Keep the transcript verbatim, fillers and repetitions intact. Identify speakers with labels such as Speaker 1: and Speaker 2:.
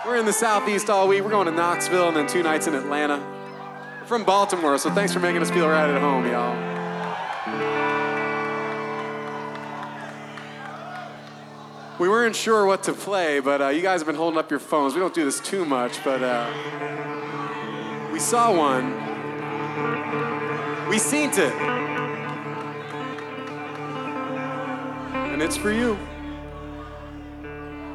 Speaker 1: We're in the Southeast all week. We're going to Knoxville and then two nights in Atlanta. We're from Baltimore, so thanks for making us feel right at home, y'all. We weren't sure what to play, but uh, you guys have been holding up your phones. We don't do this too much, but uh, we saw one. We seen it. And it's for you.